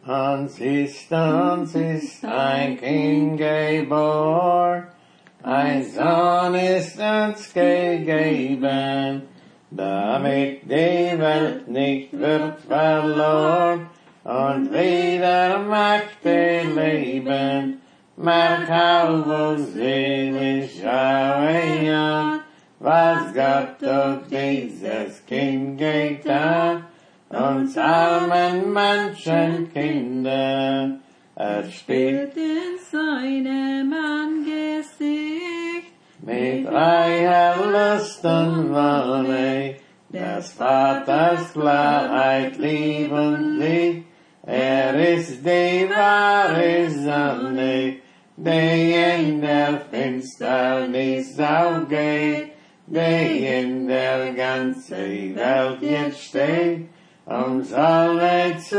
Uns ist ein Kind geboren, ein Sohn ist uns gegeben, damit die Welt nicht wird verloren und wieder möchte leben. Merk halbo selig schaue an, was Gott durch dieses Kind getan, uns armen Menschenkinder. Spielt in seinem Angesicht mit freier Lust und Wonne, des Vaters Klarheit, Lieb und Lied. Ist die wahre Sonne, die in der Finsternis aufgeht, die in der ganzen Welt jetzt steht, uns alle zu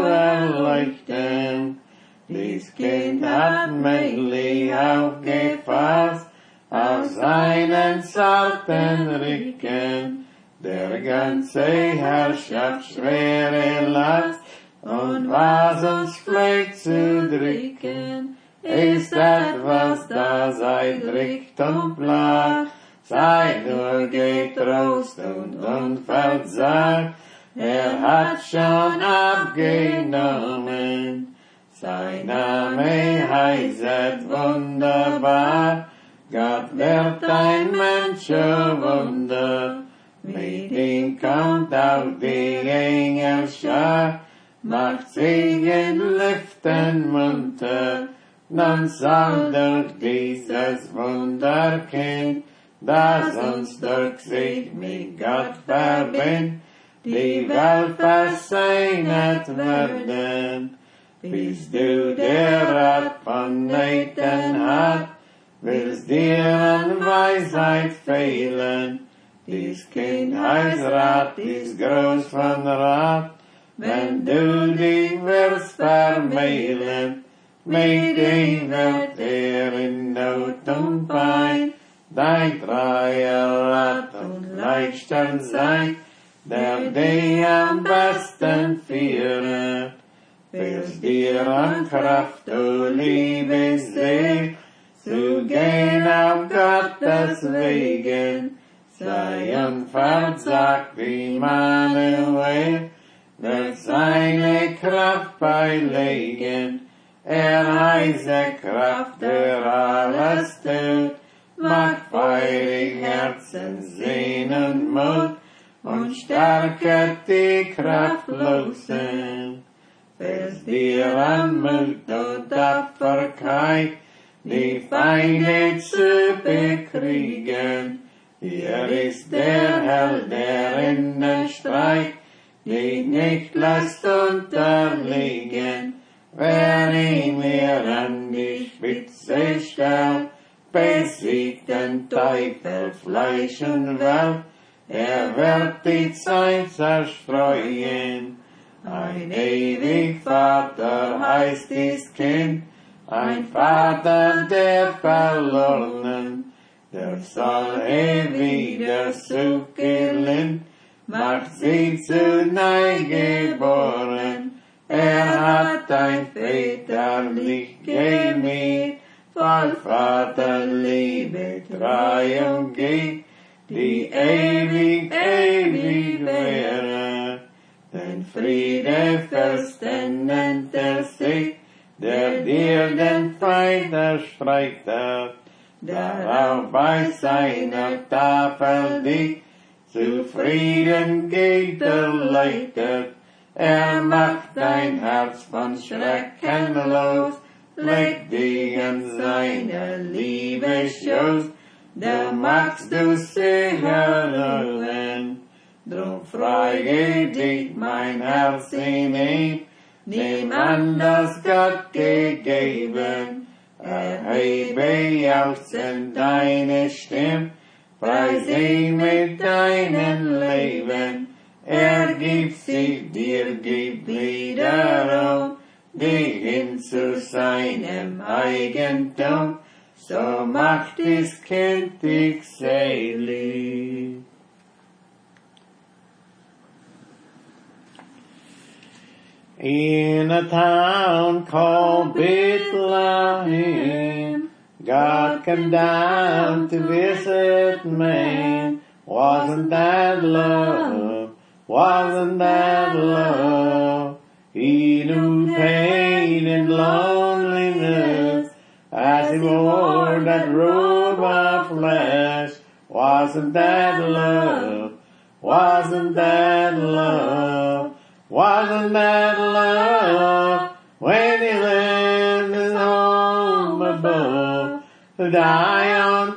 erleuchten. Dies Kind hat männlich aufgefasst, auf seinen zarten Rücken, der ganze Herrschaft schwere Last, und was uns pflegt zu drücken, ist etwas, das sei drückt und plagt, sei nur getrost und unversagt, hat schon abgenommen. Sein Name heißt wunderbar, Gott wird ein Menschenwunder, mit ihm kommt auch die Engelschar, macht sich in Lüften munter, dann soll durch dieses Wunderkind, das uns durch sich mit Gott verbindet, die Welt versegnet werden. Bist du der Rat von Nathan hat, willst dir an Weisheit fehlen, dies Kind heißt Rat, ist groß von Rat, wenn du dich wirst vermählen, mit ihm wird in Not und Pein, dein treuer Rat und leichter sein, der dich am besten führt. Willst dir an Kraft, o liebe See, zu gehen auf Gottes Wegen, sei unversagt wie Manuel, wird seine Kraft beilegen. Heiße Kraft, der alles tut, macht feurig Herzen, Sinn und Mut, und stärket die Kraftlosen. Willst dir an Mut und Tapferkeit, die Feinde zu bekriegen, hier ist der Held, der in den Streit dich nicht lässt unterliegen. Wer ihn mir an die Spitze stellt, besiegt den Teufel, Fleisch und Welt, wird die Zeit zerstreuen. Ein ewig Vater heißt dies Kind, ein Vater der Verlorenen, der soll wieder zurückgehen, macht sie zu Neugeboren. Hat ein väterlich Gemüt, voll Vaterliebe, Treu und Gier, die ewig wäre. Den Friede Fürsten nennt sich, der dir den Feind erstreitet, darauf bei seiner Tafel dich zufrieden geleitet. Macht dein Herz von Schrecken los, leg dich an seine Liebe Schoß, da magst du sicher ruhen. Drum frage dich mein Herz in ihm, nimm an, das Gott gegeben, erhebe jauchzend deine Stimme, preis ihn mit deinem Leben. Gibt sich dir, gib wiederum, dich hin zu seinem Eigentum, so macht das Kind dich selig. In a town called Bethlehem, God came down to visit man. Wasn't that love? Wasn't that love? He knew pain and loneliness as he wore that robe of flesh. Wasn't that love? Wasn't that love? Wasn't that love? When he left his home above to die on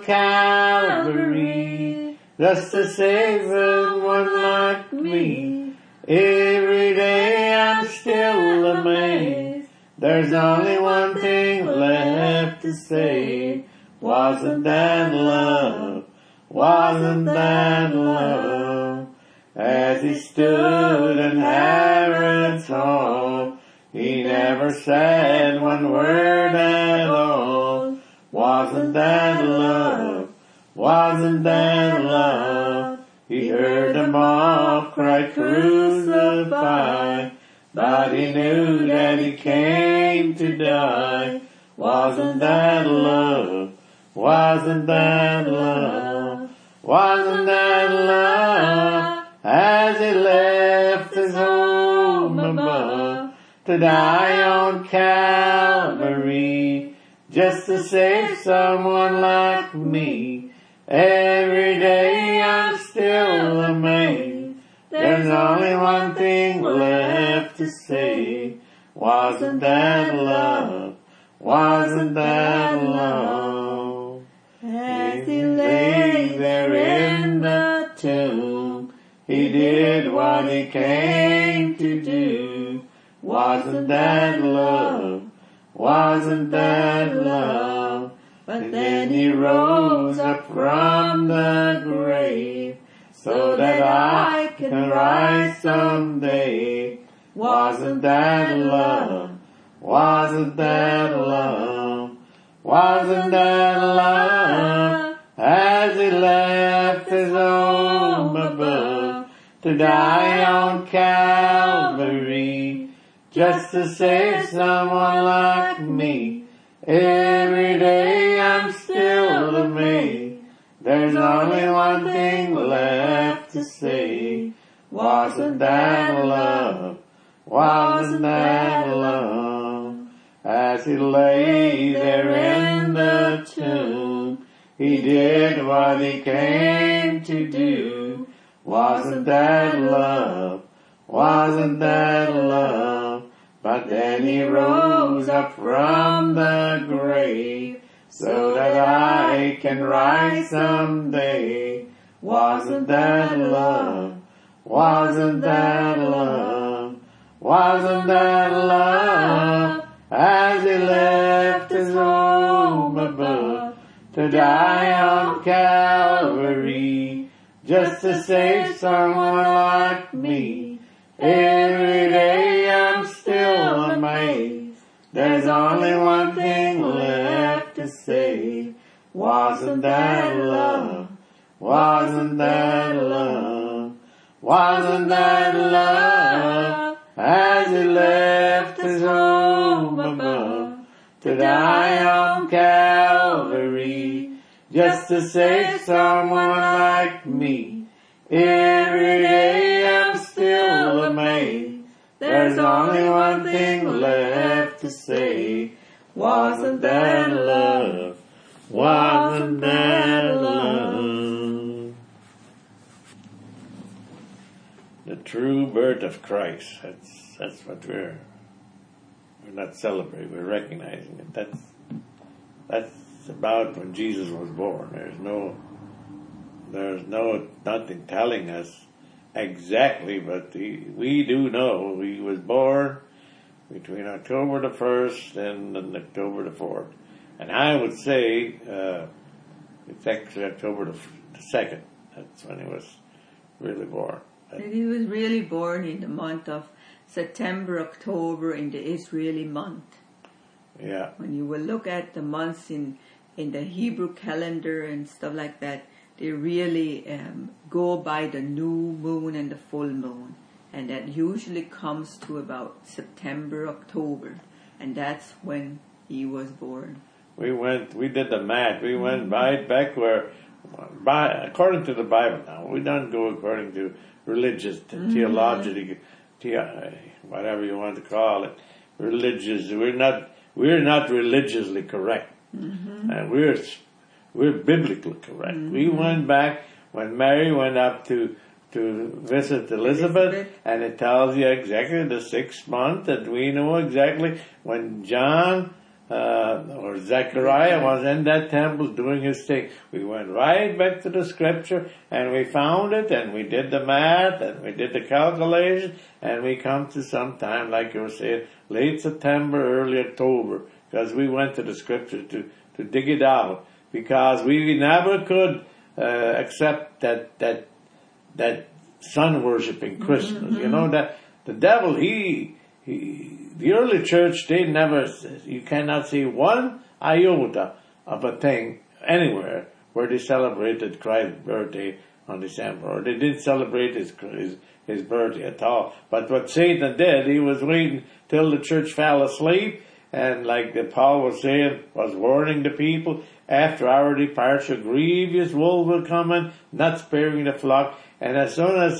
Calvary, just to save someone like me. Every day I'm still amazed. There's only one thing left to say. Wasn't that love? Wasn't that love? As he stood in Herod's hall, he never said one word at all. Wasn't that love? Wasn't that love? He heard them all cry, crucify, but he knew that he came to die. Wasn't that love? Wasn't that love? Wasn't that love? As he left his home above to die on Calvary, just to save someone like me. Every day I'm still amazed. There's only one thing left to say. Wasn't that love? Wasn't that love? As he lay there in the tomb, he did what he came to do. Wasn't that love? Wasn't that love? But then he rose up from the grave so that I can rise someday. Wasn't that love? Wasn't that love? Wasn't that love? As he left his home above to die on Calvary, just to save someone like me. Every day I'm still amazed. There's only one thing left to say. Wasn't that love? Wasn't that love? As he lay there in the tomb, he did what he came to do. Wasn't that love? Wasn't that love? But then he rose up from the grave so that I can rise someday. Wasn't that love? Wasn't that love? Wasn't that love? As he left his home above to die on Calvary, just to save someone like me. Every day I'm still amazed. There's only one thing left to say. Wasn't that love? Wasn't that love? Wasn't that love? As he left his home above to die on Calvary, just to save someone like me. Every day I'm still amazed. There's only one thing left to say. Wasn't that love? Wasn't that love? The true birth of Christ. That's what we're not celebrating. We're recognizing it. That's about when Jesus was born. There's nothing telling us exactly, but we do know he was born between October the 1st and October the 4th. And I would say it's actually October the 2nd. That's when he was really born. And he was really born in the month of September, October, in the Israeli month. Yeah. When you will look at the months in the Hebrew calendar and stuff like that, they really go by the new moon and the full moon. and that usually comes to about September, October, and that's when he was born. We did the math. We went right back according to the Bible now. We don't go according to religious, theological, whatever you want to call it, religious. We're not religiously correct, and we're biblically correct. We went back when Mary went up to visit Elizabeth, and it tells you exactly the 6th month, that we know exactly when John or Zechariah was in that temple doing his thing. We went right back to the scripture, and we found it, and we did the math, and we did the calculation, and we come to sometime, like you were saying, late September, early October, because we went to the scripture to dig it out, because we never could accept that sun worshipping Christmas. You know, that the devil, the early church, you cannot see one iota of a thing anywhere where they celebrated Christ's birthday on December, or they didn't celebrate his birthday at all. But what Satan did, he was waiting till the church fell asleep, and like Paul was saying, was warning the people, after our departure, grievous wolves will come in, not sparing the flock. And as soon as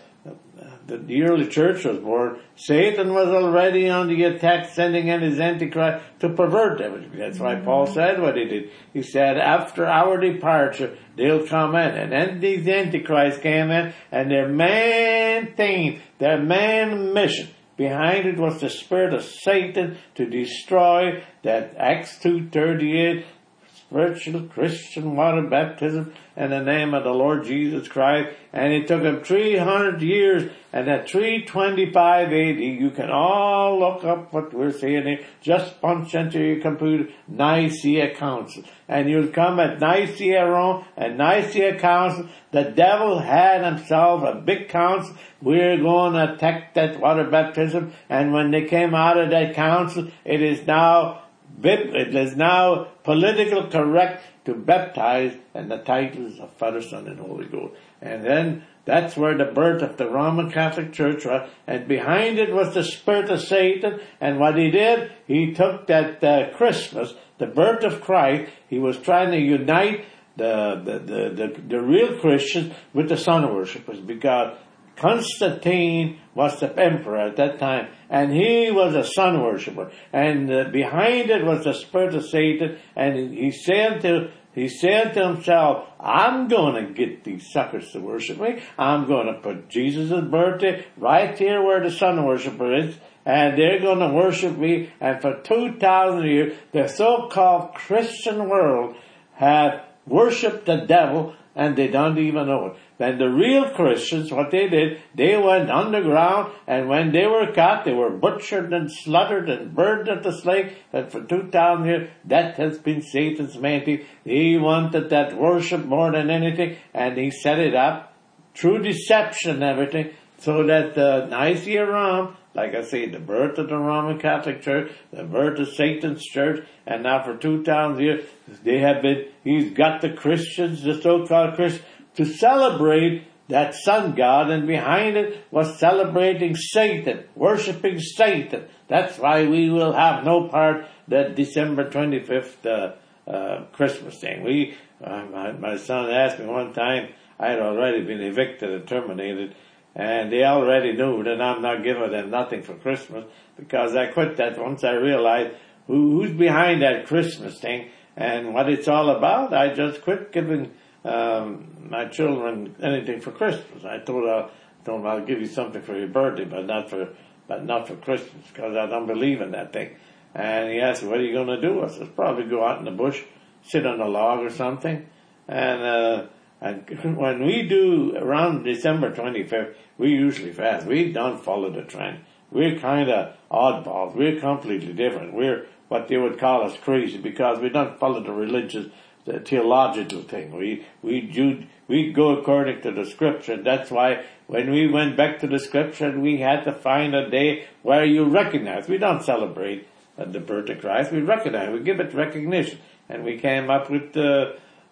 the early church was born, Satan was already on the attack, sending in his Antichrist to pervert everything. That's why Paul said what he did. He said, after our departure, they'll come in. And then these Antichrists came in, and their main theme, their main mission behind it was the spirit of Satan to destroy that Acts 2:38 spiritual Christian water baptism in the name of the Lord Jesus Christ. And it took him 300 years, and at 325 AD, you can all look up what we're saying here. Just punch into your computer, Nicaea Council. And you'll come at Nicaea Rome and Nicaea Council. The devil had himself a big council. We're going to attack that water baptism. And when they came out of that council, it is now political correct to baptize in the titles of Father, Son, and Holy Ghost. And then that's where the birth of the Roman Catholic Church was. And behind it was the spirit of Satan. And what he did, he took that Christmas, the birth of Christ, he was trying to unite the real Christians with the sun worshippers, because Constantine was the emperor at that time, and he was a sun worshipper, and behind it was the spirit of Satan, and he said to himself, I'm going to get these suckers to worship me. I'm going to put Jesus' birthday right here where the sun worshiper is, and they're going to worship me. And for 2,000 years, the so-called Christian world have worshipped the devil, and they don't even know it. Then the real Christians, what they did, they went underground, and when they were caught, they were butchered and slaughtered and burned at the stake. And for 2,000 years, that has been Satan's main thing. He wanted that worship more than anything, and he set it up through deception and everything, so that the Nicaea Rome, like I say, the birth of the Roman Catholic Church, the birth of Satan's church, and now for 2,000 years, he's got the Christians, the so-called Christians, to celebrate that sun god, and behind it was celebrating Satan, worshipping Satan. That's why we will have no part that December 25th Christmas thing. My son asked me one time, I had already been evicted and terminated, and they already knew that I'm not giving them nothing for Christmas, because I quit that once I realized who's behind that Christmas thing and what it's all about. I just quit giving my children anything for Christmas. I told them I'll give you something for your birthday, but not for Christmas, because I don't believe in that thing. And he asked me, what are you going to do? I said, probably go out in the bush, sit on a log or something. And when we do around December 25th, we usually fast. We don't follow the trend. We're kind of oddballs. We're completely different. We're what they would call us crazy, because we don't follow the religious, the theological thing. We go according to the scripture. That's why when we went back to the scripture, we had to find a day where you recognize. We don't celebrate the birth of Christ. We recognize. We give it recognition. And we came up with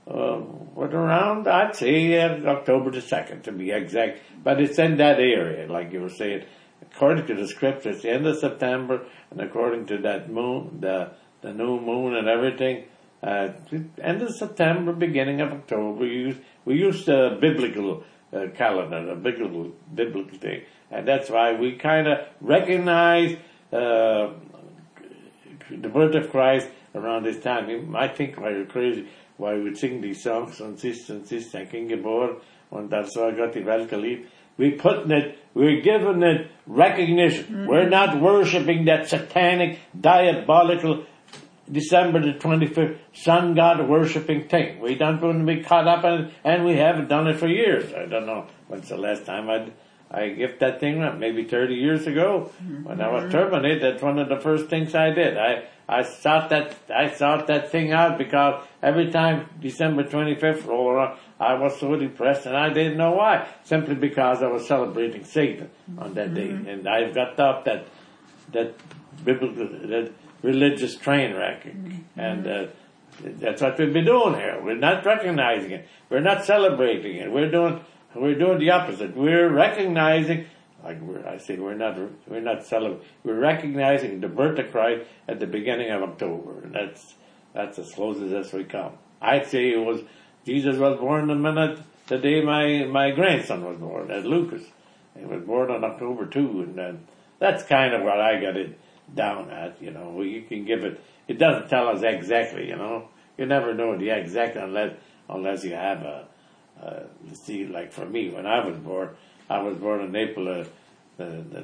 But around, I'd say October the 2nd to be exact. But it's in that area, like you were saying. According to the scripture, it's the end of September, and according to that moon, the new moon and everything, end of September, beginning of October. We use the biblical calendar, a biblical thing, and that's why we kind of recognize the birth of Christ around this time. You might think why you're crazy, why we sing these songs on this and this, and King Geboren, and that's why I got the Weltgeliebte. We're giving it recognition. Mm-hmm. We're not worshipping that satanic, diabolical December the 25th sun god worshipping thing. We don't want to be caught up in it, and we haven't done it for years. I don't know when's the last time I give that thing up. Maybe 30 years ago, when I was terminated. That's one of the first things I did. I sought that thing out because every time December 25th rolled around, I was so depressed, and I didn't know why. Simply because I was celebrating Satan on that day, and I got off that biblical, that religious train wreck, and that's what we've been doing here. We're not recognizing it. We're not celebrating it. We're doing the opposite. We're recognizing, we're not celebrating. We're recognizing the birth of Christ at the beginning of October, and that's as close as we come. I'd say Jesus was born the day my grandson was born, as Lucas. He was born on October 2, and that's kind of what I got it down at, You can give it doesn't tell us exactly, You never know the exact unless you have you see, like for me, when I was born in April the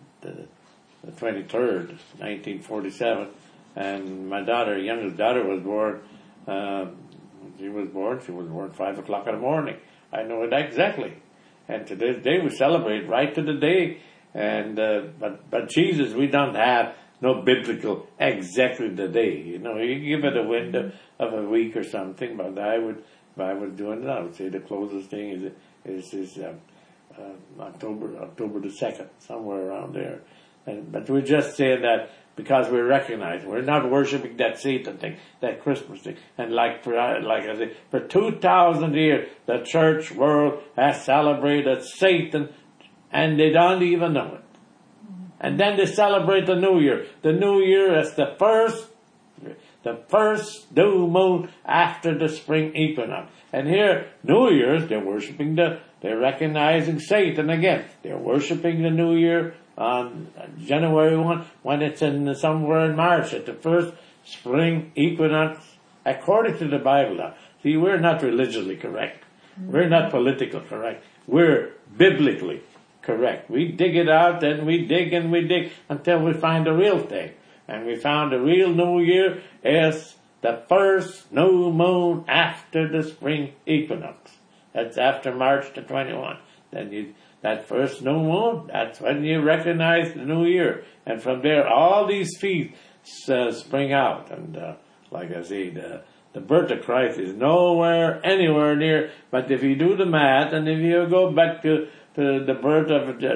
23rd, 1947, and my youngest daughter was born, she was born 5 o'clock in the morning. I know it exactly. And to this day we celebrate right to the day. And but Jesus, we don't have no biblical exactly the day. You give it a window of a week or something. But if I was doing it, I would say the closest thing is October the 2nd, somewhere around there. But we're just saying that because we recognize we're not worshiping that Satan thing, that Christmas thing. And like I say, for 2,000 years, the church world has celebrated Satan, and they don't even know it. And then they celebrate the New Year. The New Year is the first new moon after the spring equinox. And here, New Year's, they're recognizing Satan again. They're worshiping the New Year on January 1, when it's somewhere in March, at the first spring equinox, according to the Bible now. See, we're not religiously correct. We're not politically correct. We're biblically correct. We dig it out, and we dig until we find the real thing. And we found the real New Year is the first new moon after the spring equinox. That's after March the 21. Then that first new moon, that's when you recognize the New Year. And from there, all these feasts spring out. And like I say, the birth of Christ is anywhere near. But if you do the math, and if you go back to the birth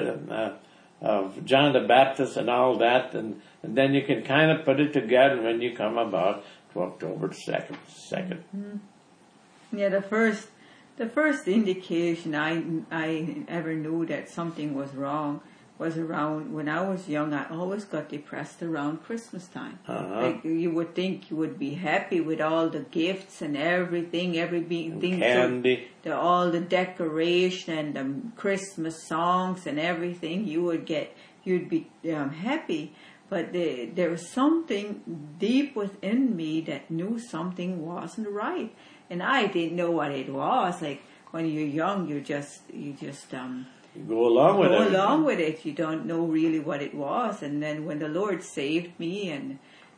of John the Baptist and all that, and then you can kind of put it together when you come about to October 2nd. Mm-hmm. Yeah, the first indication I ever knew that something was wrong was around when I was young. I always got depressed around Christmas time. Uh-huh. Like you would think you would be happy with all the gifts and everything candy, all the decoration and the Christmas songs and everything. You'd be happy. But there was something deep within me that knew something wasn't right. And I didn't know what it was. Like when you're young, you just you go along with it. You don't know really what it was. And then when the Lord saved me, and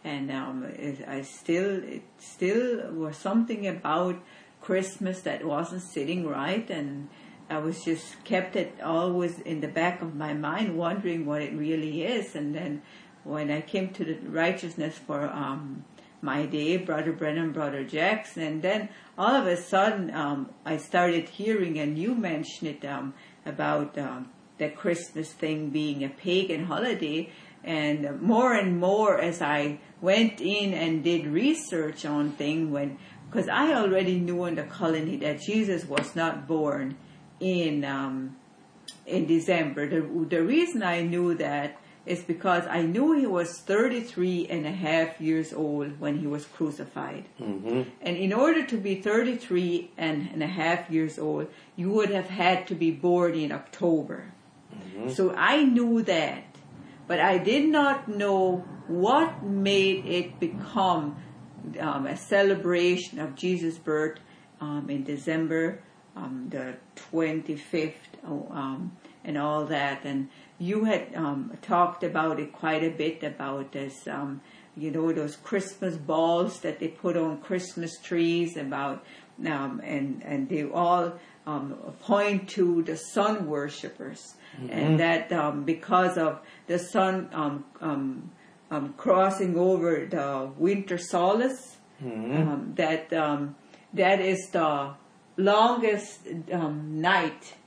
it still was something about Christmas that wasn't sitting right, and I was just kept it always in the back of my mind, wondering what it really is. And then when I came to the righteousness for my day, Brother Brennan, Brother Jackson, and then all of a sudden I started hearing, and you mentioned it, about the Christmas thing being a pagan holiday, and more as I went in and did research on things, because I already knew in the colony that Jesus was not born in December. The reason I knew that is because I knew he was 33 and a half years old when he was crucified. Mm-hmm. And in order to be 33 and a half years old, you would have had to be born in October. Mm-hmm. So I knew that, but I did not know what made it become a celebration of Jesus' birth in December the 25th and all that. And you had talked about it quite a bit, about this, those Christmas balls that they put on Christmas trees, about and they all point to the sun worshippers, mm-hmm. and that because of the sun crossing over the winter solstice, mm-hmm. That is the longest night.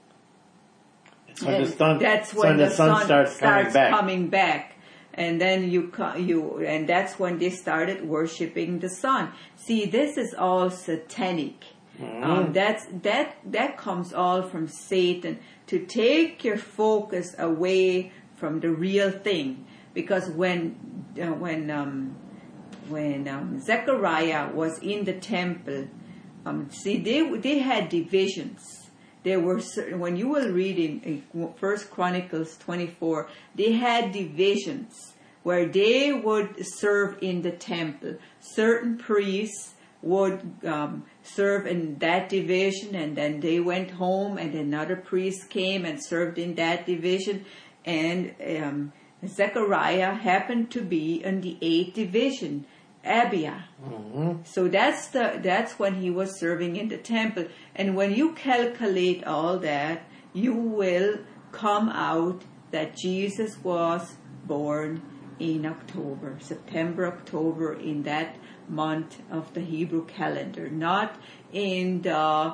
That's when the sun starts coming back. And then and that's when they started worshiping the sun. See, this is all satanic. Mm-hmm. That comes all from Satan to take your focus away from the real thing. Because when Zechariah was in the temple, they had divisions. There were when you will read in 1 Chronicles 24, they had divisions where they would serve in the temple. Certain priests would serve in that division, and then they went home, and another priest came and served in that division. And Zechariah happened to be in the 8th division, Abia. Mm-hmm. So that's when he was serving in the temple. And when you calculate all that, you will come out that Jesus was born in October, September, October, in that month of the Hebrew calendar, not in the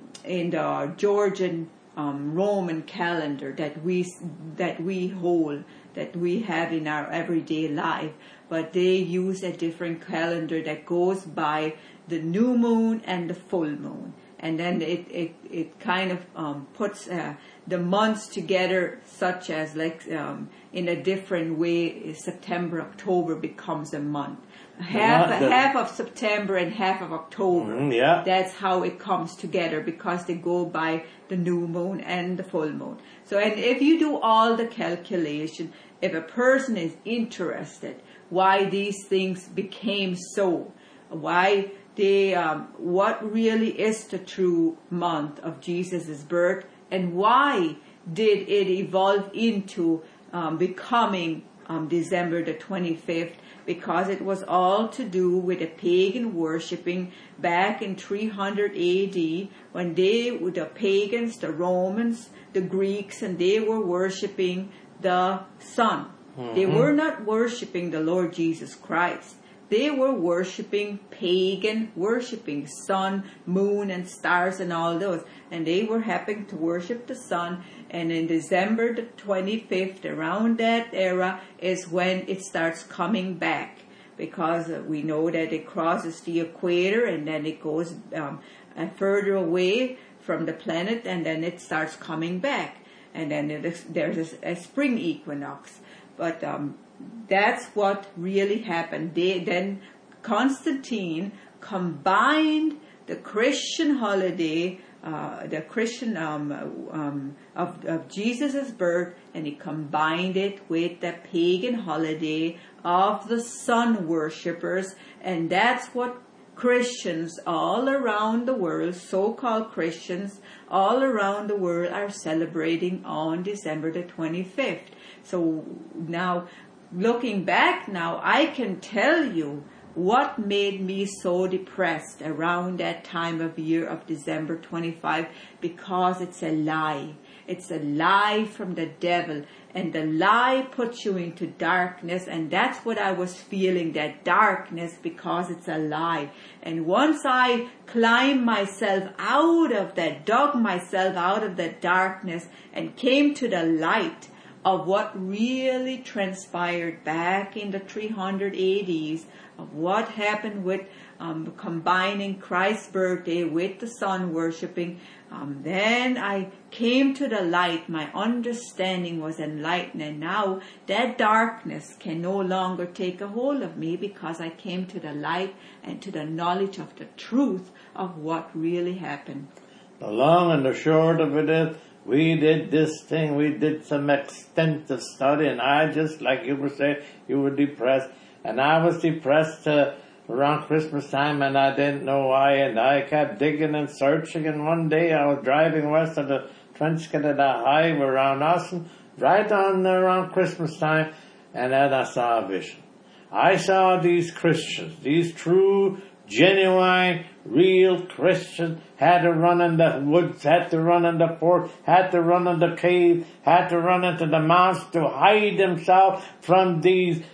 Georgian Roman calendar that we hold, that we have in our everyday life, but they use a different calendar that goes by the new moon and the full moon, and then it kind of puts the months together, such as in a different way. September, October becomes a month. Half of September and half of October. Yeah. That's how it comes together, because they go by the new moon and the full moon. So, and if you do all the calculation, if a person is interested why these things became so, why they, what really is the true month of Jesus' birth, and why did it evolve into becoming December the 25th, because it was all to do with the pagan worshipping back in 300 AD, when the pagans, the Romans, the Greeks, and they were worshipping the sun. Mm-hmm. They were not worshipping the Lord Jesus Christ. They were worshipping pagan, worshipping sun, moon, and stars and all those. And they were happy to worship the sun. And in December the 25th, around that era, is when it starts coming back. Because we know that it crosses the equator, and then it goes further away from the planet, and then it starts coming back. And then there's a spring equinox. But that's what really happened. Then Constantine combined the Christian holiday, the Christian of Jesus' birth, and he combined it with the pagan holiday of the sun worshippers, and that's what Christians all around the world, so-called Christians all around the world, are celebrating on December the 25th. So now, looking back now, I can tell you what made me so depressed around that time of year of December 25, because it's a lie. It's a lie from the devil, and the lie puts you into darkness, and that's what I was feeling, that darkness, because it's a lie. And once I climbed myself out of that, dug myself out of that darkness and came to the light, of what really transpired back in the 380s, of what happened with combining Christ's birthday with the sun worshiping, then I came to the light. My understanding was enlightened, and now that darkness can no longer take a hold of me, because I came to the light and to the knowledge of the truth of what really happened. The long and the short of it is, we did this thing, we did some extensive study, and I just, like you were saying, you were depressed, and I was depressed around Christmas time, and I didn't know why, and I kept digging and searching, and one day I was driving west of the Trans-Canada Highway around Austin, right on around Christmas time, and then I saw a vision. I saw these Christians, these true, genuine, real Christians, had to run in the woods, had to run in the fort, had to run in the cave, had to run into the mountains to hide themselves from these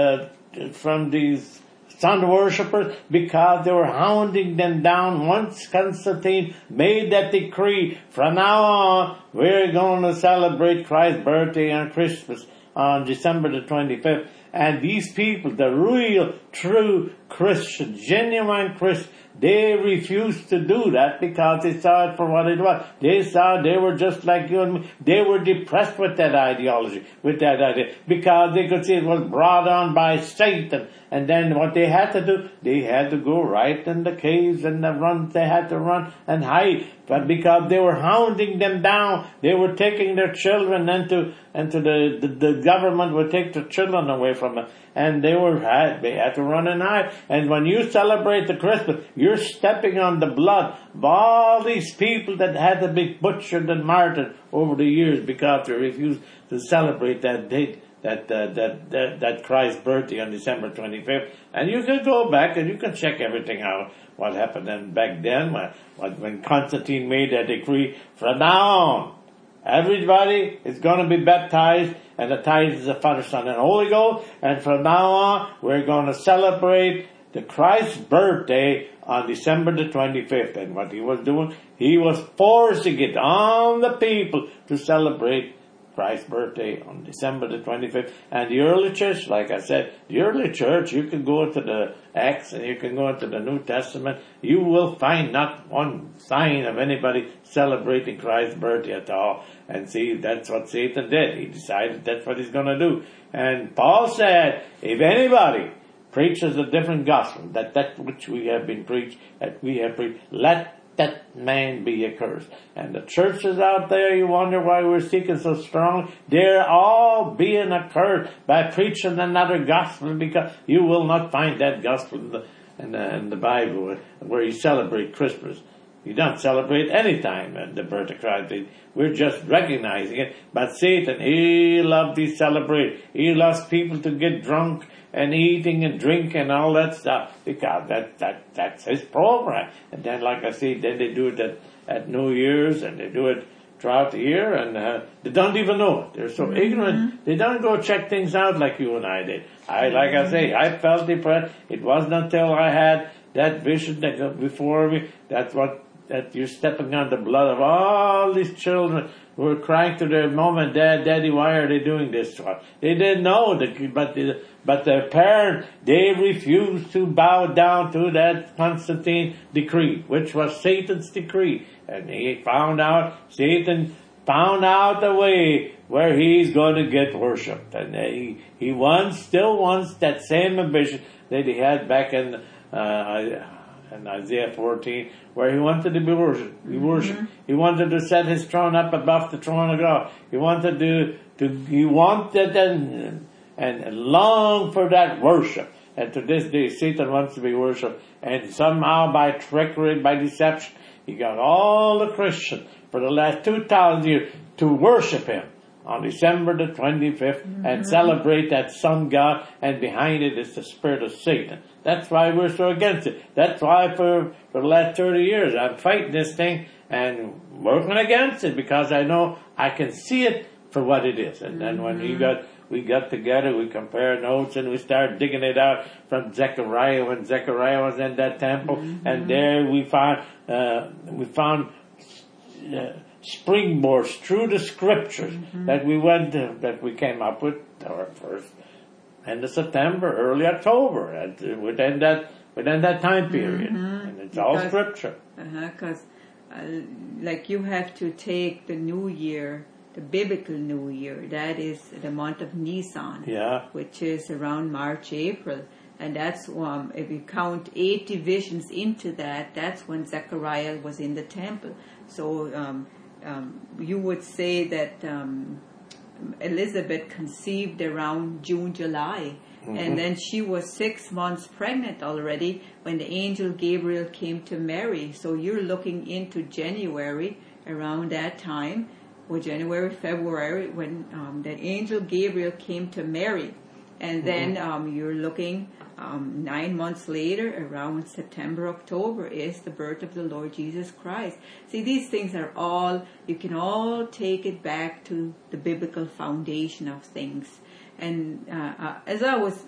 sun worshippers, because they were hounding them down. Once Constantine made that decree, from now on, we're going to celebrate Christ's birthday on Christmas on December the 25th. And these people, the real, true Christians, genuine Christians, they refused to do that because they saw it for what it was. They saw they were just like you and me. They were depressed with that ideology, with that idea, because they could see it was brought on by Satan. And then what they had to do, they had to go right in the caves and the runs. They had to run and hide. But because they were hounding them down, they were taking their children into the government would take the children away from them. And they had to run and hide. And when you celebrate the Christmas, you're stepping on the blood of all these people that had to be butchered and martyred over the years because they refused to celebrate that date. That Christ's birthday on December 25th. And you can go back and you can check everything out, what happened then back then, when Constantine made that decree. From now on, everybody is going to be baptized, and the tithe is the Father, Son, and Holy Ghost. And from now on, we're going to celebrate the Christ's birthday on December the 25th. And what he was doing, he was forcing it on the people to celebrate Christ's birthday on December the 25th. And the early church, like I said, the early church, you can go to the Acts and you can go into the New Testament, you will find not one sign of anybody celebrating Christ's birthday at all. And see, that's what Satan did. He decided that's what he's going to do. And Paul said, if anybody preaches a different gospel, that which we have been preached, that we have preached, let that man be accursed. And the churches out there, you wonder why we're seeking so strong. They're all being accursed by preaching another gospel, because you will not find that gospel in the Bible where you celebrate Christmas. You don't celebrate any time at the birth of Christ. We're just recognizing it. But Satan, he loves to celebrate. He loves people to get drunk and eating and drinking and all that stuff, because that's his program. And then, like I say, then they do it at New Year's, and they do it throughout the year, and they don't even know it. They're so ignorant. They don't go check things out like you and I did. I felt depressed. It wasn't until I had that vision that before me, that you're stepping on the blood of all these children who are crying to their mom and dad, Daddy, why are they doing this to us? They didn't know, but their parents, they refused to bow down to that Constantine decree, which was Satan's decree. And Satan found out the way where he's going to get worshipped. And he still wants that same ambition that he had back in Isaiah 14, where he wanted to be worshipped. Mm-hmm. He wanted to set his throne up above the throne of God. He wanted and long for that worship. And to this day, Satan wants to be worshipped. And somehow by trickery, by deception, he got all the Christians for the last 2,000 years to worship him on December the 25th and celebrate that sun god, and behind it is the spirit of Satan. That's why we're so against it. That's why for the last 30 years I'm fighting this thing and working against it, because I know I can see it for what it is. And then when we got together, we compared notes, and we started digging it out from Zechariah, when Zechariah was in that temple, and there we found springboards through the scriptures that we came up with our first end of September, early October, within that time period. And it's all scripture. Because like you have to take the New Year, the biblical New Year, that is the month of Nisan, which is around March, April. And that's, if you count 8 divisions into that, that's when Zechariah was in the temple. So you would say that Elizabeth conceived around June, July. And then she was 6 months pregnant already when the angel Gabriel came to Mary. So you're looking into January, around that time, or January, February, when the angel Gabriel came to Mary. And then you're looking 9 months later, around September, October, is the birth of the Lord Jesus Christ. See, these things are all, you can all take it back to the biblical foundation of things. And as I was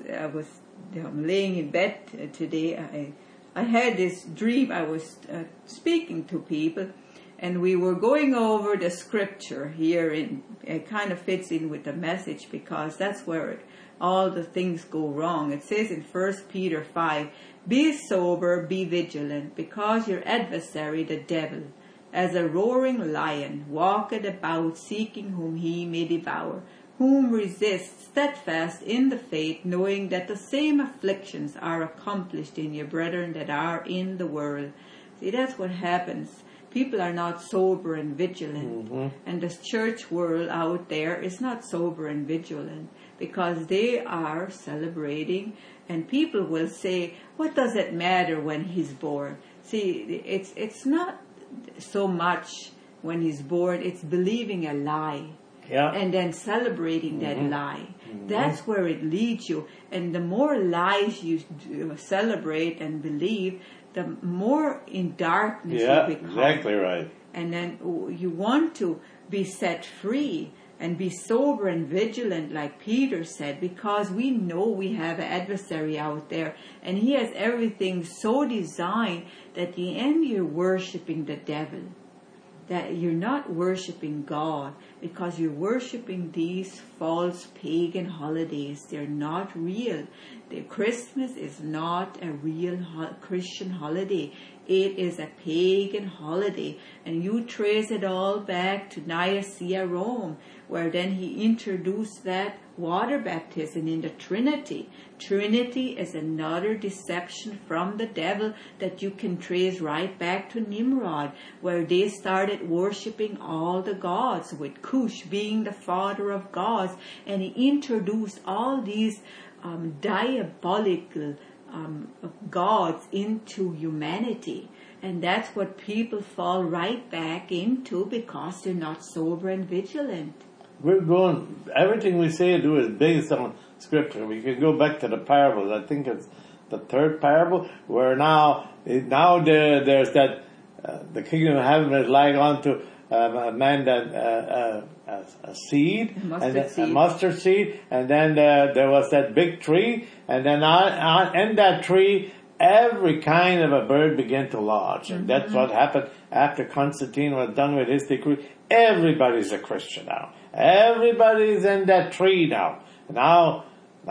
laying in bed today, I had this dream. I was speaking to people, and we were going over the scripture here. It kind of fits in with the message because that's where all the things go wrong. It says in 1 Peter 5, "Be sober, be vigilant, because your adversary, the devil, as a roaring lion, walketh about, seeking whom he may devour. Whom resist steadfast in the faith, knowing that the same afflictions are accomplished in your brethren that are in the world." See, that's what happens. People are not sober and vigilant. And the church world out there is not sober and vigilant because they are celebrating. And people will say, what does it matter when he's born? See, it's not so much when he's born, it's believing a lie. And then celebrating that lie. That's where it leads you. And the more lies you celebrate and believe, the more in darkness you become. Exactly right. And then you want to be set free and be sober and vigilant, like Peter said, because we know we have an adversary out there, and he has everything so designed that at the end you're worshiping the devil. That you're not worshiping God because you're worshiping these false pagan holidays. They're not real. Christmas is not a real Christian holiday. It is a pagan holiday. And you trace it all back to Nicaea, Rome, where then he introduced that water baptism in the Trinity. Trinity is another deception from the devil that you can trace right back to Nimrod, where they started worshipping all the gods, with Cush being the father of gods, and he introduced all these diabolical gods into humanity. And that's what people fall right back into because they're not sober and vigilant. Everything we say and do is based on scripture. We can go back to the parables. I think it's the third parable, where now there's that, the kingdom of heaven is like unto a man that, a seed, a mustard seed, and then there was that big tree, and then in that tree, every kind of a bird began to lodge. And that's what happened after Constantine was done with his decree. Everybody's a Christian now. Everybody's in that tree now. Now,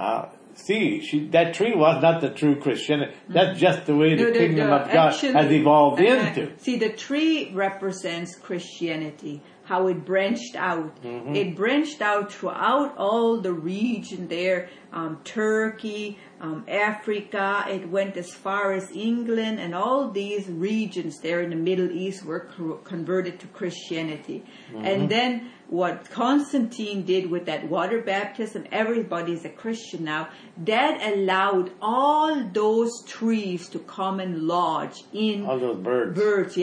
see, that tree was not the true Christian. That's just the way the kingdom of God has evolved into. See, the tree represents Christianity, how it branched out. It branched out throughout all the region there, Turkey, Africa. It went as far as England, and all these regions there in the Middle East were converted to Christianity. And then what Constantine did with that water baptism, everybody's a Christian now, that allowed all those trees to come and lodge in all those birds,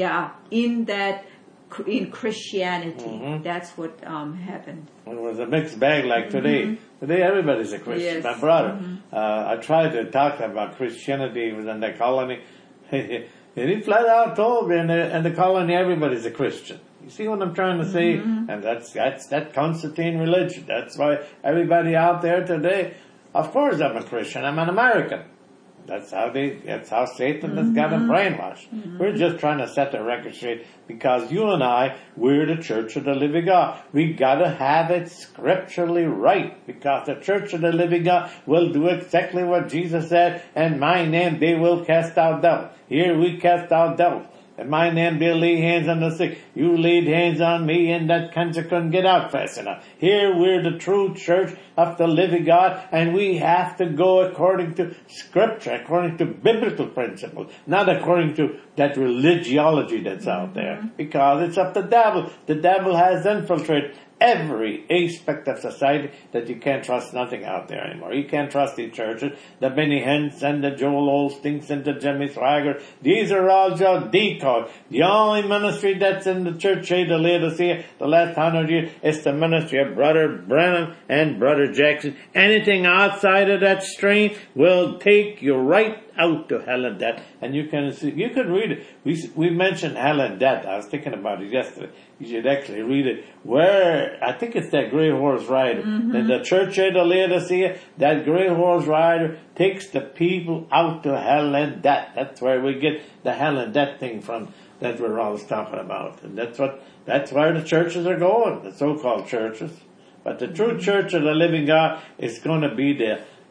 in Christianity. That's what happened. It was a mixed bag like today. Today everybody's a Christian. My brother, I tried to talk about Christianity within the colony. And he flat out told me in the colony everybody's a Christian. You see what I'm trying to say? And that's that Constantine religion. That's why everybody out there today, of course I'm a Christian. I'm an American. That's how Satan has got them brainwashed. We're just trying to set the record straight because you and I, we're the church of the living God. We gotta have it scripturally right because the church of the living God will do exactly what Jesus said, in my name they will cast out devils. Here we cast out devils. In my name they'll lay hands on the sick. You laid hands on me and that cancer couldn't get out fast enough. Here we're the true church of the living God and we have to go according to scripture, according to biblical principles, not according to that religiology that's out there. Because it's of the devil. The devil has infiltrated every aspect of society that you can't trust nothing out there anymore. You can't trust the churches, the Benny Hinns and the Joel Osteen and the Jimmy Swaggart. These are all just decoys. The only ministry that's in the church age of Laodicea the last 100 years is the ministry of Brother Branham and Brother Jackson. Anything outside of that strain will take you right out to hell and death. And you can read it. We mentioned hell and death. I was thinking about it yesterday. You should actually read it. Where, I think it's that gray horse rider. In the church of Laodicea, that gray horse rider takes the people out to hell and death. That's where we get the hell and death thing from that we're always talking about. And that's where the churches are going, the so-called churches. But the true church of the living God is going to be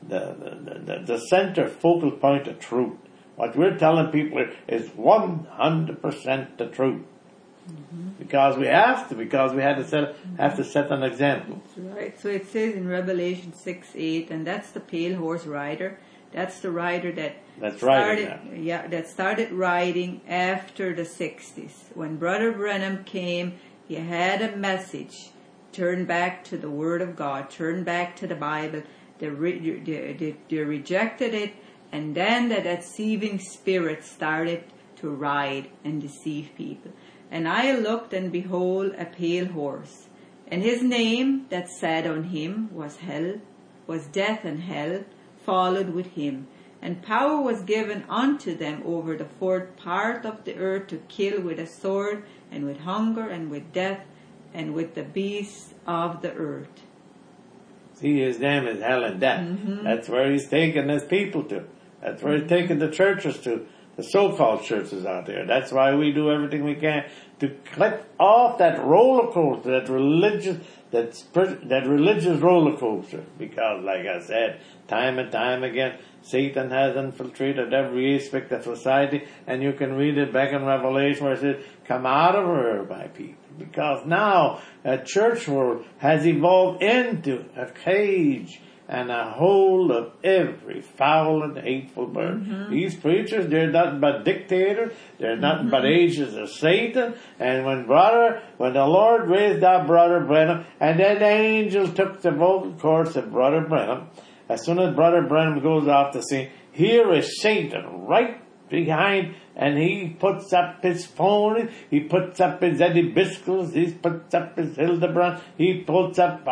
the center focal point of truth. What we're telling people is 100% the truth. Because we have to set an example. That's right. So it says in Revelation 6:8, and that's the pale horse rider. That's the rider that started riding after the 60s. When Brother Branham came, he had a message. Turn back to the Word of God. Turn back to the Bible. They rejected it, and then the deceiving spirit started to ride and deceive people. And I looked, and behold, a pale horse. And his name that sat on him was hell, was death, and hell followed with him. And power was given unto them over the fourth part of the earth to kill with a sword, and with hunger, and with death, and with the beasts of the earth. See, his name is hell and death. That's where he's taking his people to. That's where he's taking the churches to. The so-called churches out there. That's why we do everything we can to clip off that roller coaster, that religious roller coaster. Because, like I said, time and time again, Satan has infiltrated every aspect of society, and you can read it back in Revelation where it says, "Come out of her, my people." Because now a church world has evolved into a cage and a hold of every foul and hateful bird. These preachers, they're nothing but dictators. They're nothing but agents of Satan. And when the Lord raised up Brother Branham, and that angel took the vocal cords of Brother Branham, as soon as Brother Branham goes off the scene, here is Satan right behind, and he puts up his phone, he puts up his Eddie Biscuits, he puts up his Hildebrand, he puts up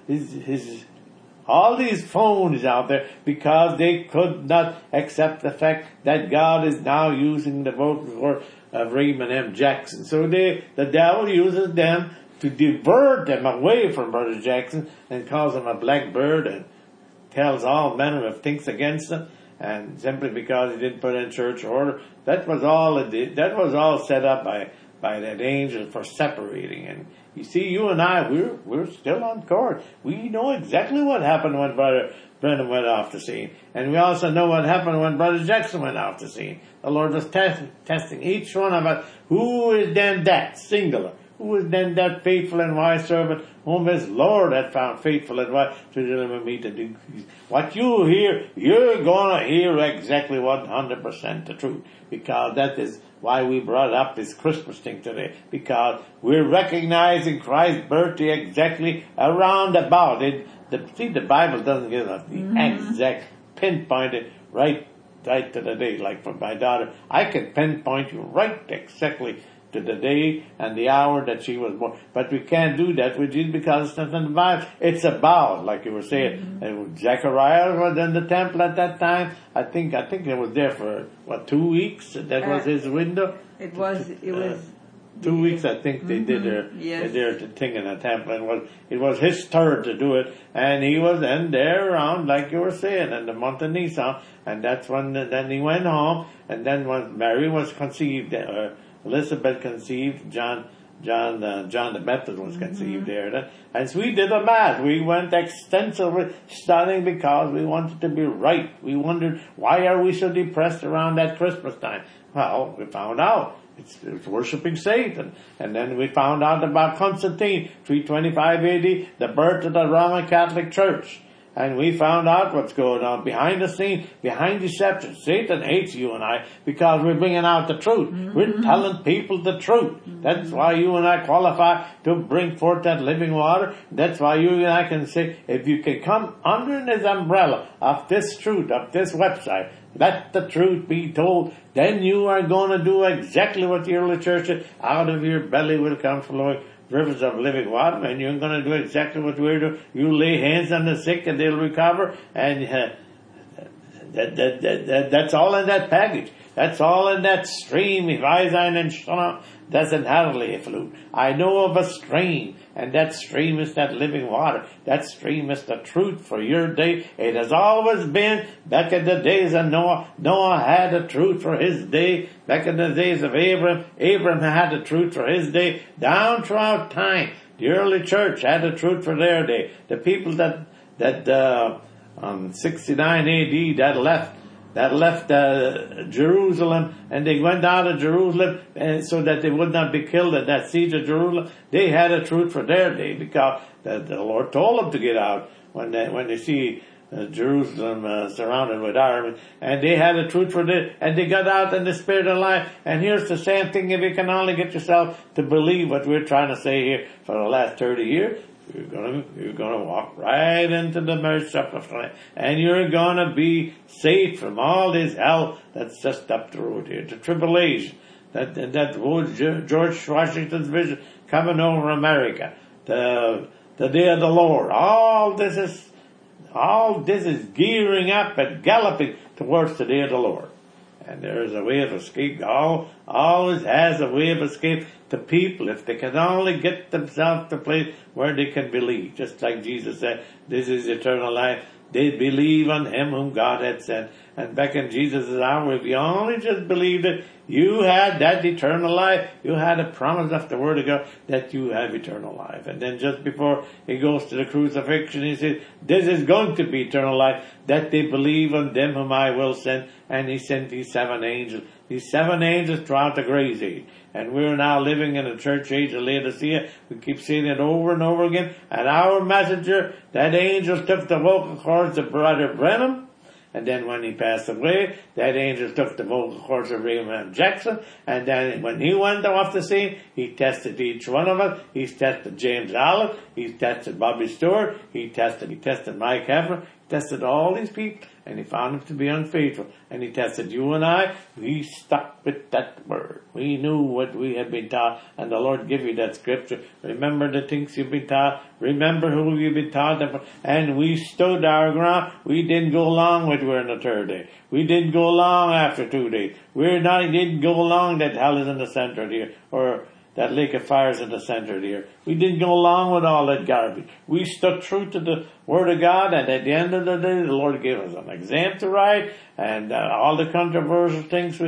all these phones out there because they could not accept the fact that God is now using the vocal cord of Raymond M. Jackson. So the devil uses them to divert them away from Brother Jackson and calls him a blackbird and tells all manner of things against him. And simply because he didn't put in church order, that was all set up by that angel for separating. And you see, you and I, we're still on court. We know exactly what happened when Brother Branham went off the scene. And we also know what happened when Brother Jackson went off the scene. The Lord was testing each one of us. Who is then that, singular? Who is then that faithful and wise servant whom his Lord had found faithful and wise to deliver me to do? What you hear, you're going to hear exactly 100% the truth. Because that is why we brought up this Christmas thing today. Because we're recognizing Christ's birthday exactly around about it. The Bible doesn't give us the exact pinpointed right to the day. Like for my daughter, I can pinpoint you right exactly to the day and the hour that she was born. But we can't do that with Jesus because it's not in the Bible. It's about, like you were saying, Zechariah was in the temple at that time. I think it was there for, 2 weeks? That was his window? It was 2 weeks, I think they did their thing in the temple, and it was his turn to do it, and he was in there around, like you were saying, in the month of Nisan, and that's when then he went home, and then when Mary was conceived, Elizabeth conceived, John the Baptist was conceived there. And so we did a math. We went extensively studying because we wanted to be right. We wondered, why are we so depressed around that Christmas time? Well, we found out. It's worshiping Satan. And then we found out about Constantine, 325 AD, the birth of the Roman Catholic Church. And we found out what's going on behind the scene, behind deception. Satan hates you and I because we're bringing out the truth. We're telling people the truth. That's why you and I qualify to bring forth that living water. That's why you and I can say, if you can come under this umbrella of this truth, of this website, let the truth be told, then you are going to do exactly what the early church said. Out of your belly will come flowing rivers of living water, and you're going to do exactly what we're doing. You lay hands on the sick and they'll recover, and that's all in that package. That's all in that stream. If Isaiah and Shana doesn't have a flute. I know of a stream, and that stream is that living water. That stream is the truth for your day. It has always been. Back in the days of Noah, Noah had the truth for his day. Back in the days of Abraham, Abraham had the truth for his day. Down throughout time, the early church had the truth for their day. The people that 69 AD that left Jerusalem, and they went out of Jerusalem so that they would not be killed at that siege of Jerusalem. They had a truth for their day because the Lord told them to get out when they see Jerusalem surrounded with armies, and they had a truth for this, and they got out in the spirit of life. And here's the same thing: if you can only get yourself to believe what we're trying to say here for the last 30 years. You're gonna walk right into the marriage supper of Christ, and you're gonna be saved from all this hell that's just up the road here, the tribulation, that George Washington's vision coming over America, the day of the Lord. All this is gearing up and galloping towards the day of the Lord. And there is a way of escape. Always has a way of escape to people if they can only get themselves to a place where they can believe. Just like Jesus said, this is eternal life. They believe on Him whom God had sent. And back in Jesus' hour, if you only just believed it, you had that eternal life. You had a promise of the Word of God that you have eternal life. And then just before He goes to the crucifixion, He says, this is going to be eternal life, that they believe on them whom I will send. And He sent these 7 angels. These 7 angels throughout the grace age. And we're now living in a church age of Laodicea. We keep saying it over and over again. And our messenger, that angel took the vocal cords of Brother Branham. And then when he passed away, that angel took the vocal cords of Raymond Jackson. And then when he went off the scene, he tested each one of us. He tested James Allen. He tested Bobby Stewart. He tested Mike Hefner. He tested all these people. And he found them to be unfaithful. And he tested you and I. We stuck with that word. We knew what we had been taught. And the Lord gave you that scripture. Remember the things you've been taught. Remember who you've been taught. And we stood our ground. We didn't go along with we're in the 3rd day. We didn't go along after 2 days. Didn't go along that hell is in the center of the earth. Or that lake of fire is in the center of the earth. We didn't go along with all that garbage. We stuck true to the Word of God, and at the end of the day, the Lord gave us an exam to write, and all the controversial things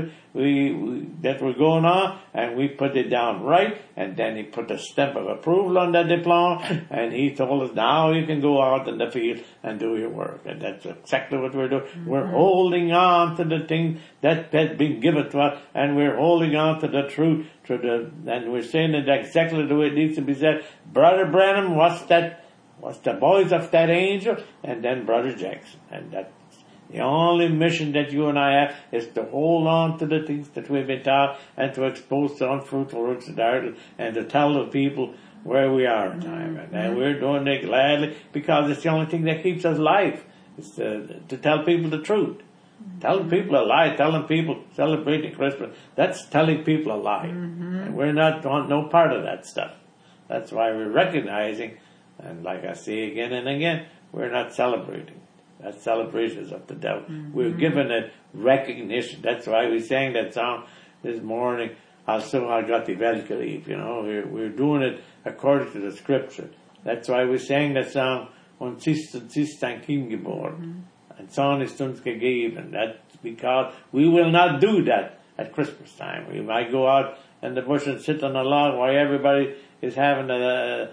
that were going on, and we put it down right, and then He put a stamp of approval on that diploma, and He told us, now you can go out in the field and do your work. And that's exactly what we're doing. Mm-hmm. We're holding on to the thing that has been given to us, and we're holding on to the truth, and we're saying it exactly the way it needs to be said. Brother Branham was the voice of that angel, and then Brother Jackson. And that's the only mission that you and I have, is to hold on to the things that we've been taught, and to expose the unfruitful roots of darkness, and to tell the people where we are in time. And we're doing it gladly, because it's the only thing that keeps us alive. It's to tell people the truth. Telling people a lie, telling people celebrating Christmas, that's telling people a lie. And we're not want no part of that stuff. That's why we're recognizing, and like I say again and again, we're not celebrating. That's celebrations of the devil. We're given it recognition. That's why we sang that song this morning. also I got the Velkelief, we're doing it according to the scripture. That's why we sang that song, Und siehst ein Kind geboren. Ein Sohn ist uns gegeben. That's because we will not do that at Christmas time. We might go out in the bush and sit on a log while everybody is having a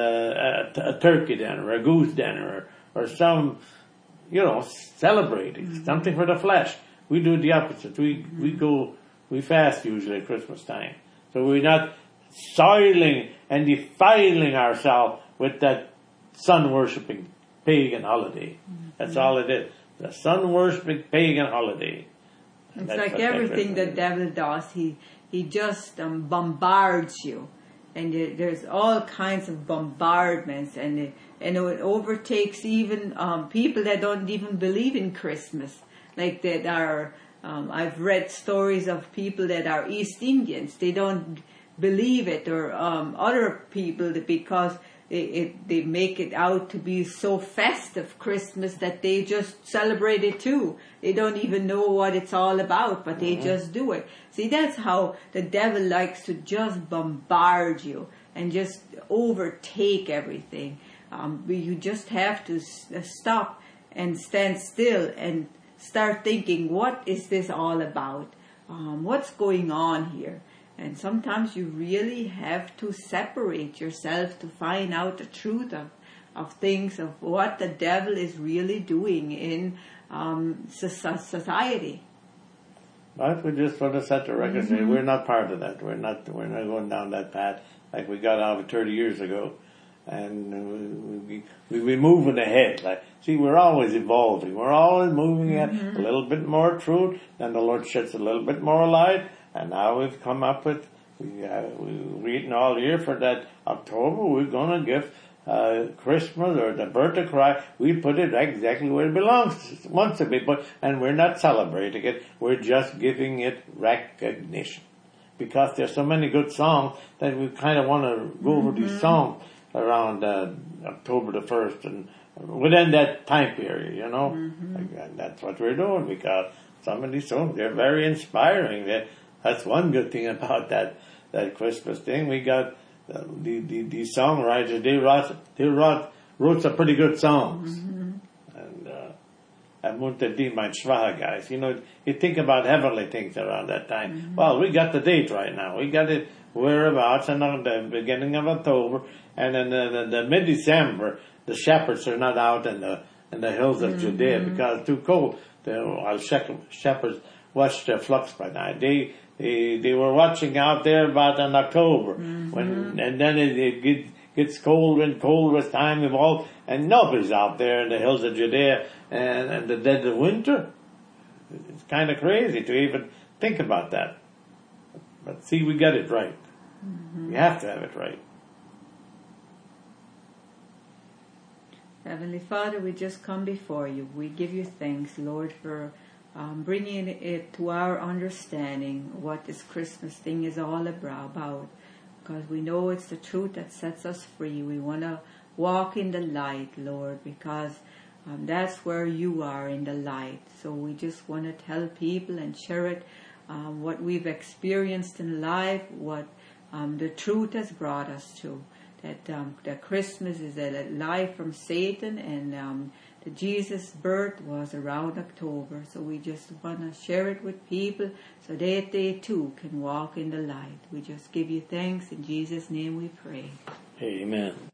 turkey dinner, or a goose dinner, or some, celebrating, something for the flesh. We do the opposite. We fast usually at Christmas time. So we're not soiling and defiling ourselves with that sun-worshipping pagan holiday. That's all it is. The sun-worshipping pagan holiday. It's like everything the devil does. He just bombards you. And there's all kinds of bombardments. And it overtakes even people that don't even believe in Christmas. Like that are... I've read stories of people that are East Indians. They don't believe it, or other people, because they make it out to be so festive, Christmas, that they just celebrate it too. They don't even know what it's all about, but they just do it. See, that's how the devil likes to just bombard you and just overtake everything. You just have to stop and stand still and start thinking, what is this all about? What's going on here? And sometimes you really have to separate yourself to find out the truth of things, of what the devil is really doing in society. But we just want to set the record straight. We're not part of that. We're not going down that path like we got out of 30 years ago. And we've been moving ahead. See, we're always evolving. We're always moving ahead. A little bit more truth, then the Lord sheds a little bit more light. And now we've come up with, we're reading all year for that October. We're going to give Christmas or the birth of Christ. We put it exactly where it belongs, wants to be put. And we're not celebrating it. We're just giving it recognition. Because there's so many good songs that we kind of want to go over these songs around October the 1st and within that time period, And that's what we're doing, because some of these songs, they're very inspiring. That's one good thing about that Christmas thing. We got the songwriters, they wrote some pretty good songs. And Muntadi, my Shvaha guys, you think about heavenly things around that time. Well, we got the date right now. We got it whereabouts in the beginning of October, and in the mid-December, the shepherds are not out in the hills of Judea because it's too cold. The shepherds watched their flocks by night. They were watching out there about in October, and then it gets cold and cold as time evolves, and nobody's out there in the hills of Judea and the dead of winter. It's kind of crazy to even think about that. But see, we got it right. We have to have it right. Heavenly Father, we just come before you. We give you thanks, Lord, for bringing it to our understanding what this Christmas thing is all about. Because we know it's the truth that sets us free. We want to walk in the light, Lord, because that's where you are, in the light. So we just want to tell people and share it, what we've experienced in life, what the truth has brought us to. That Christmas is a lie from Satan, and the Jesus' birth was around October. So we just want to share it with people so that they too can walk in the light. We just give you thanks. In Jesus' name we pray. Amen.